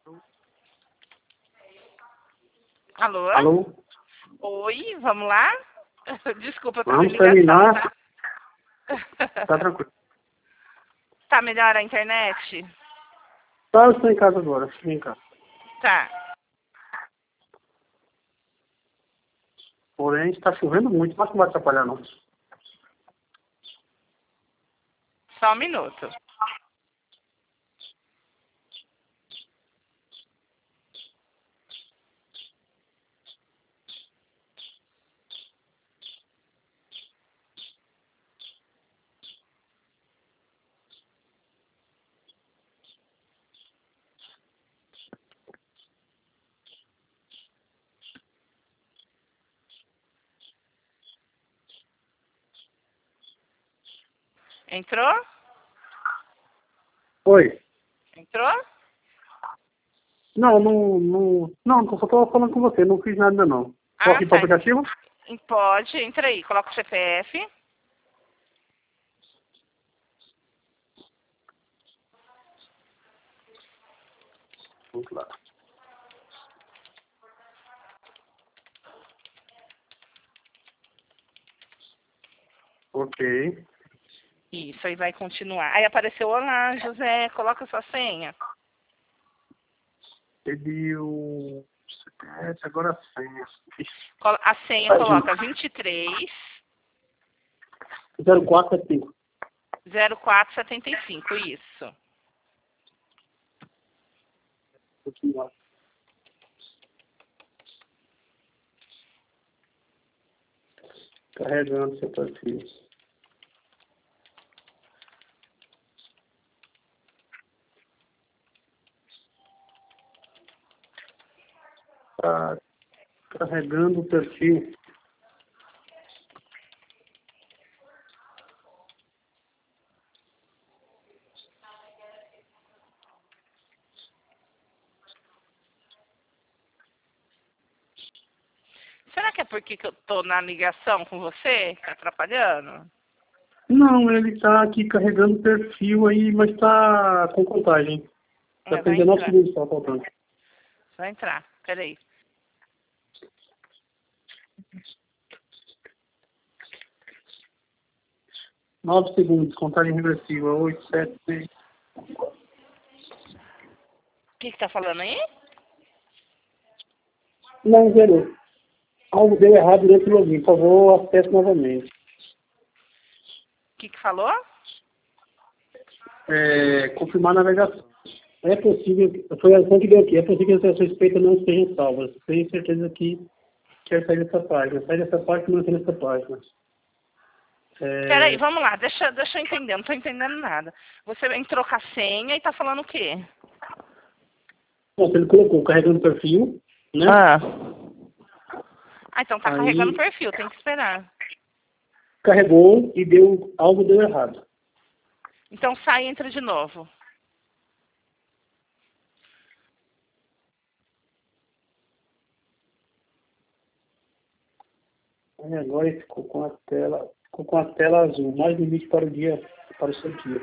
Alô? Alô? Oi, vamos lá? Desculpa, eu tava Vamos em ligação, terminar? tá? Tá tranquilo. Tá melhor a internet? Tá, eu estou em casa agora. Vem cá. Tá. Porém, está chovendo muito, mas não vai atrapalhar não. Só um minuto. Entrou? Oi? Entrou? Não, só estou falando com você, não fiz nada ainda não. Posso ir para o Tá. aplicativo? Pode, entra aí. Coloca o CPF. Vamos lá. Ok. Isso, aí vai continuar. Aí apareceu, olá, José, coloca sua senha. Pediu CPF, agora a senha. A senha coloca 23 0475. 0475, isso. Continuar. Carregando seu perfil. Tá carregando o perfil. Será que é porque que eu tô na ligação com você? Tá atrapalhando? Não, ele está aqui carregando o perfil aí, mas está com contagem. Já tem Vai 19 entrar. segundos só faltando. Vai entrar. Peraí. 9 segundos, contagem regressiva. 8, 7, 6. O que tá falando aí? Não, zerou. Algo deu errado durante o login. Por favor, acesse novamente. O que falou? Confirmar a navegação. É possível, foi a ação que deu aqui, é possível que a suspeita não estejam salvas. Tenho certeza que quer sair dessa página. Sai dessa página e mantém essa página. Peraí, vamos lá, deixa eu entender, não tô entendendo nada. Você entrou com a senha e tá falando o quê? Bom, ele colocou carregando o perfil, né? Então tá Aí, carregando o perfil, tem que esperar. carregou e algo deu errado. Então sai e entra de novo. Aí agora ele ficou com a tela azul, mais limite para o seu dia.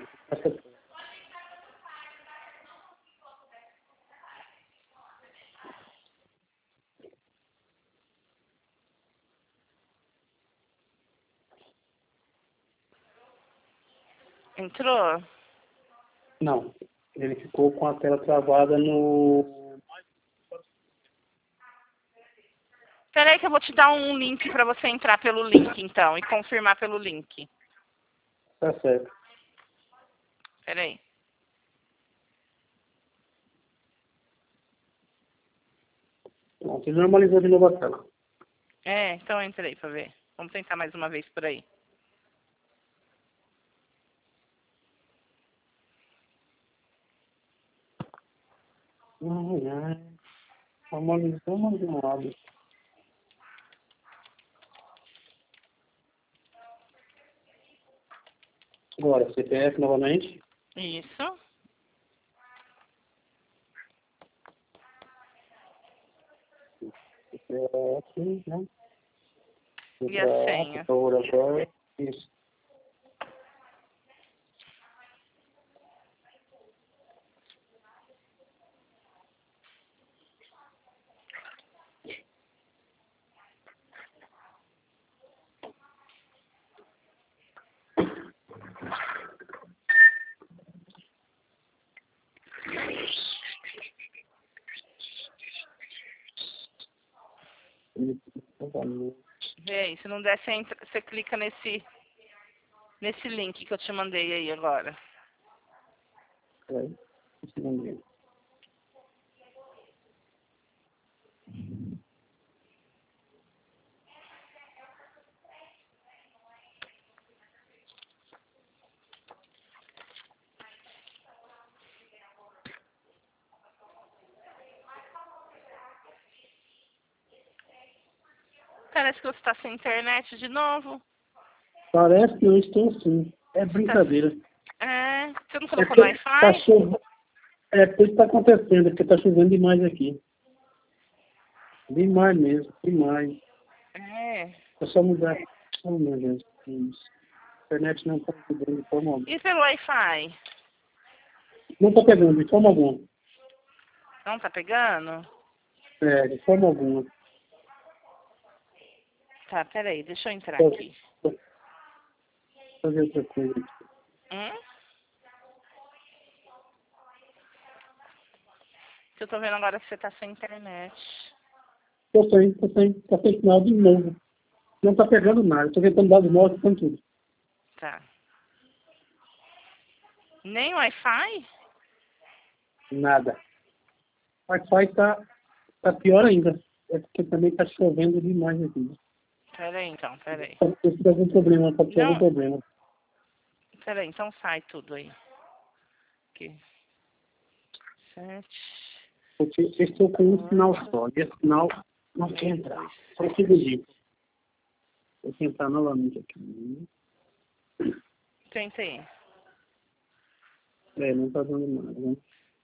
Entrou? Não, ele ficou com a tela travada no... Peraí que eu vou te dar um link pra você entrar pelo link, então, e confirmar pelo link. Tá certo. Peraí. Pronto, ele normalizou de novo a tela. Então entra aí pra ver. Vamos tentar mais uma vez por aí. Ai, ai. Normalizou, mas de um lado. Agora, CPF novamente. Isso. CPF, né? E a senha? Agora, isso. Vê aí, se não der, você clica nesse link que eu te mandei aí agora. Parece que você está sem internet de novo. Parece que eu estou sim. É brincadeira. Você não colocou no Wi-Fi? Por isso está acontecendo, porque está chovendo demais aqui. Demais mesmo, demais. É só mudar. Oh, meu Deus. A internet não está pegando de forma alguma. E pelo Wi-Fi? Não está pegando de forma alguma. Não está pegando? De forma alguma. Tá, peraí, deixa eu entrar aqui. Vou fazer outra coisa. Eu tô vendo agora que você tá sem internet. Tô sem sinal de novo. Não está pegando nada. Estou tentando dar de volta com tudo. Tá. Nem Wi-Fi? Nada. O Wi-Fi tá pior ainda. É porque também está chovendo demais aqui. Peraí, então, peraí. Pode ter algum problema, algum problema. Peraí, então sai tudo aí. Aqui. 7. Porque eu estou com um sinal só. E esse sinal não quer entrar. Só um segundinho. Vou tentar novamente aqui. Tentei. Não está dando nada, né?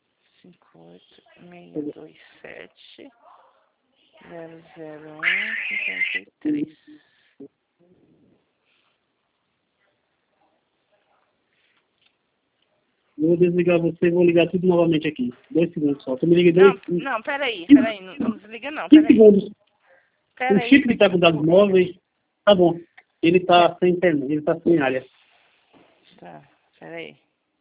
58627 00153. Vou desligar você e vou ligar tudo novamente aqui. 2 segundos só. Tu me liga 2 segundos. Não, peraí. Não desliga não. 5 segundos. Peraí. O chip que está com dados móveis, tá bom. Ele está sem internet, ele está sem área. Tá, peraí.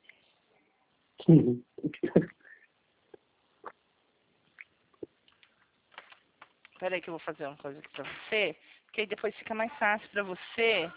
Peraí que eu vou fazer uma coisa aqui pra você, porque aí depois fica mais fácil pra você.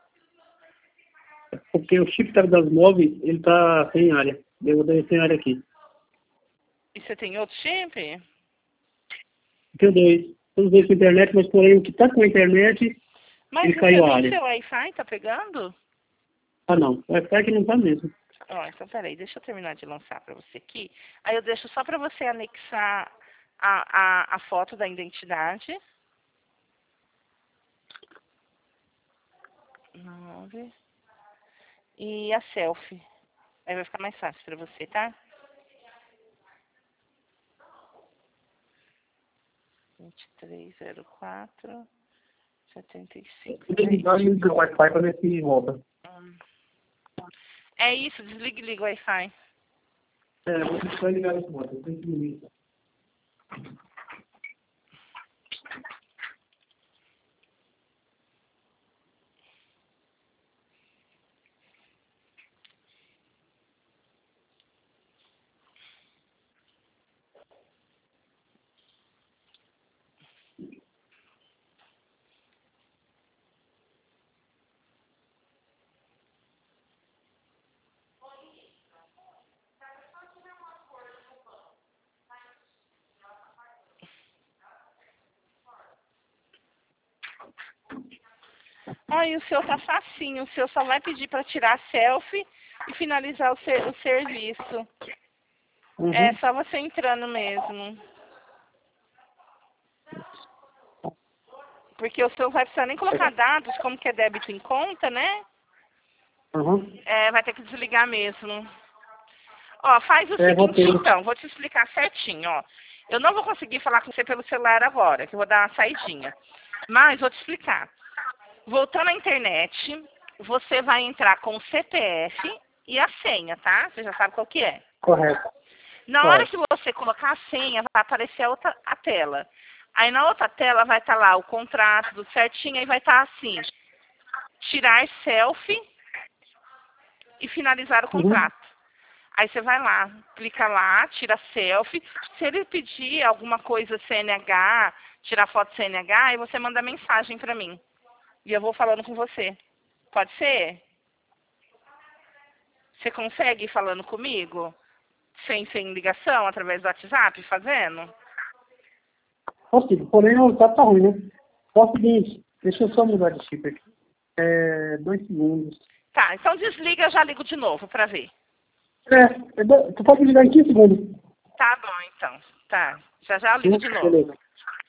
Porque o chip que está com dados móveis, ele está sem área. Eu vou dar sem área aqui. E você tem outro chip? Tenho 2. Todos dois com internet, mas porém o que está com a internet, mas ele caiu a área. Mas o seu Wi-Fi tá pegando? Ah, não. O Wi-Fi que não está mesmo. Então peraí, deixa eu terminar de lançar pra você aqui. Aí eu deixo só pra você anexar a foto da identidade. 9. E a selfie. Aí vai ficar mais fácil pra você, tá? 2304 75. Eu desligar e ligar o Wi-Fi para ver se volta. É isso, desliga e liga o Wi-Fi. Vou só ligar esse modo. Eu tenho que ligar. E o seu tá facinho. O seu só vai pedir para tirar selfie e finalizar o serviço. É só você entrando mesmo. Porque o seu vai precisar nem colocar dados, como que é débito em conta, né? Vai ter que desligar mesmo. Faz o seguinte então, vou te explicar certinho, Eu não vou conseguir falar com você pelo celular agora, que eu vou dar uma saidinha. Mas vou te explicar. Voltando à internet, você vai entrar com o CPF e a senha, tá? Você já sabe qual que é. Correto. Na hora que você colocar a senha, vai aparecer a tela. Aí na outra tela vai estar lá o contrato, tudo certinho, aí vai estar assim, tirar selfie e finalizar o contrato. Aí você vai lá, clica lá, tira selfie. Se ele pedir alguma coisa CNH, tirar foto do CNH e você manda mensagem pra mim. E eu vou falando com você. Pode ser? Você consegue ir falando comigo? Sem ligação, através do WhatsApp, fazendo? Consigo, porém o WhatsApp tá ruim, né? É o seguinte, deixa eu só mudar de chip aqui. 2 segundos. Tá, então desliga, eu já ligo de novo pra ver. Tu pode me ligar em 15 segundos. Tá bom, então. Tá, já eu ligo de novo. Beleza.